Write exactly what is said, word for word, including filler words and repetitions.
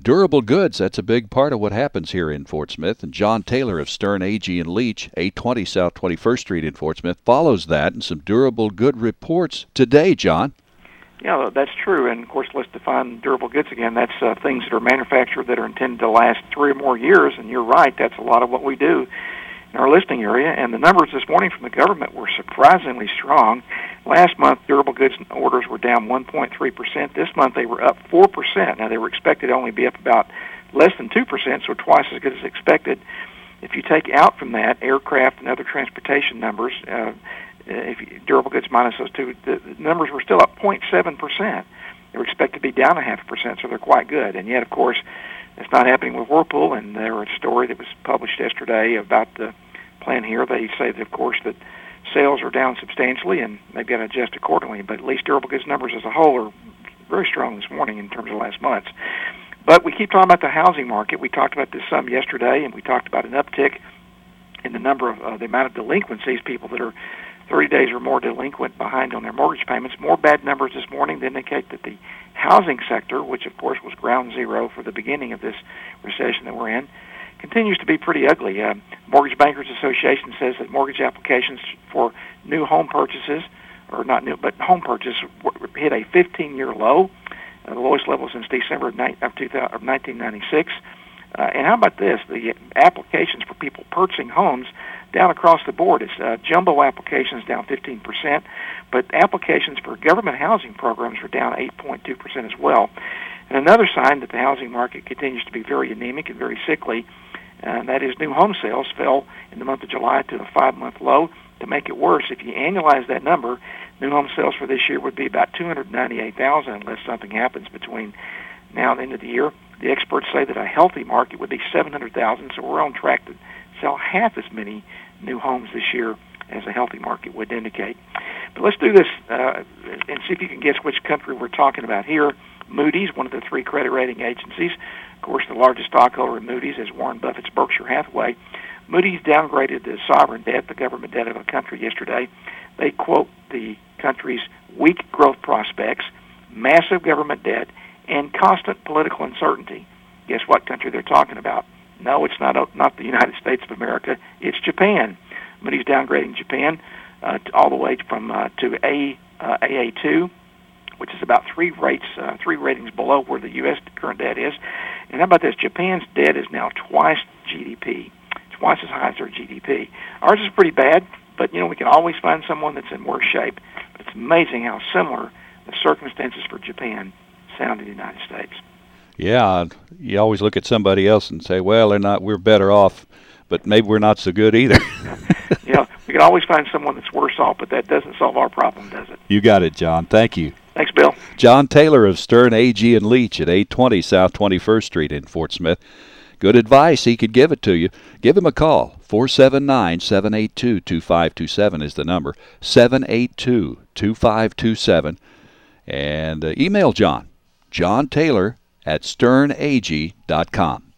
Durable goods, that's a big part of what happens here in Fort Smith. And John Taylor of Stern, Agee and Leach, eight twenty South twenty-first Street in Fort Smith, follows that and some durable good reports today, John. Yeah, that's true. And, of course, let's define durable goods again. That's uh, things that are manufactured that are intended to last three or more years. And you're right, that's a lot of what we do in our listing area. And the numbers this morning from the government were surprisingly strong. Last month, durable goods orders were down one point three percent. This month, they were up four percent. Now, they were expected to only be up about less than two percent, so twice as good as expected. If you take out from that aircraft and other transportation numbers, uh, if you, durable goods minus those two, the, the numbers were still up zero point seven percent. They were expected to be down a half a percent, so they're quite good. And yet, of course, it's not happening with Whirlpool, and there was a story that was published yesterday about the plan here. They say, that, of course, that sales are down substantially, and they've got to adjust accordingly. But at least durable goods numbers as a whole are very strong this morning in terms of last month's. But we keep talking about the housing market. We talked about this some yesterday, and we talked about an uptick in the number of uh, the amount of delinquencies, people that are thirty days or more delinquent behind on their mortgage payments. More bad numbers this morning that indicate that the housing sector, which of course was ground zero for the beginning of this recession that we're in, continues to be pretty ugly. Uh, Mortgage Bankers Association says that mortgage applications for new home purchases, or not new, but home purchase, hit a fifteen-year low, uh, the lowest level since December of, ni- of, two thousand, of nineteen ninety-six. Uh, and how about this? The applications for people purchasing homes down across the board. It's uh, jumbo applications down fifteen percent, but applications for government housing programs are down eight point two percent as well. And another sign that the housing market continues to be very anemic and very sickly, and that is new home sales fell in the month of July to a five-month low. To make it worse, if you annualize that number, new home sales for this year would be about two hundred ninety-eight thousand unless something happens between now and the end of the year. The experts say that a healthy market would be seven hundred thousand, so we're on track to sell half as many new homes this year as a healthy market would indicate. But let's do this uh, and see if you can guess which country we're talking about here. Moody's, one of the three credit rating agencies. Of course, the largest stockholder in Moody's is Warren Buffett's Berkshire Hathaway. Moody's downgraded the sovereign debt, the government debt of a country yesterday. They quote the country's weak growth prospects, massive government debt, and constant political uncertainty. Guess what country they're talking about? No, it's not not the United States of America. It's Japan. Moody's downgrading Japan uh, to all the way from uh, to A uh, A A two, which is about three rates, uh, three ratings below where the U S current debt is. And how about this? Japan's debt is now twice G D P, twice as high as their G D P. Ours is pretty bad, but you know we can always find someone that's in worse shape. But it's amazing how similar the circumstances for Japan sound in the United States. Yeah, you always look at somebody else and say, well, they're not, we're better off, but maybe we're not so good either. Yeah, we can always find someone that's worse off, but that doesn't solve our problem, does it? You got it, John. Thank you. Thanks, Bill. John Taylor of Stern, Agee and Leach at eight twenty South twenty-first Street in Fort Smith. Good advice. He could give it to you. Give him a call. four seven nine, seven eight two, two five two seven is the number. seven eight two, two five two seven. And uh, email John. John Taylor at stern agee dot com.